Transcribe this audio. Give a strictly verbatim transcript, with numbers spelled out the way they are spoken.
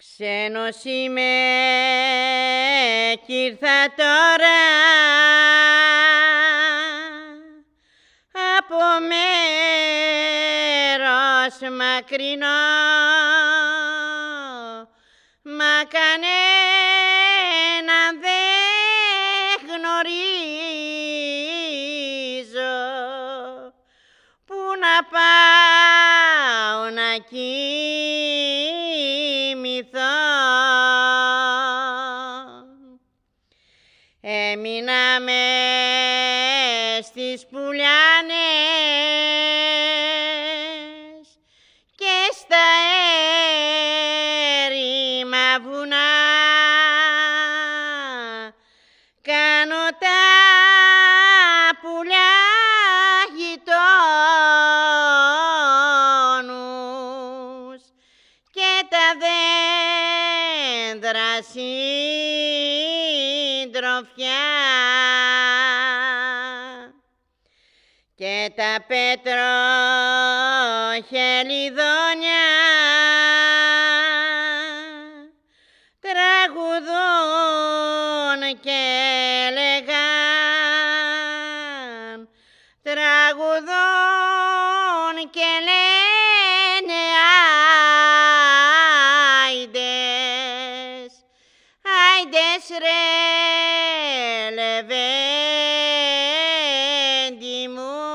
Ξένος είμαι κι ήρθα τώρα από μέρος μακρινό, μα κανέναν δεν γνωρίζω. Πού να πάω να κοιμηθώ? Έμεινα μες στις πουλιάνες και στα έρημα βουνά. Κάνω τα πουλιά γειτόνους και τα δέντρα συντροφιά και τα πετροχελιδόνια τραγουδούν και λέγαν, τραγουδούν και λένε άιντες, άιντες ρε λεβέντι μου.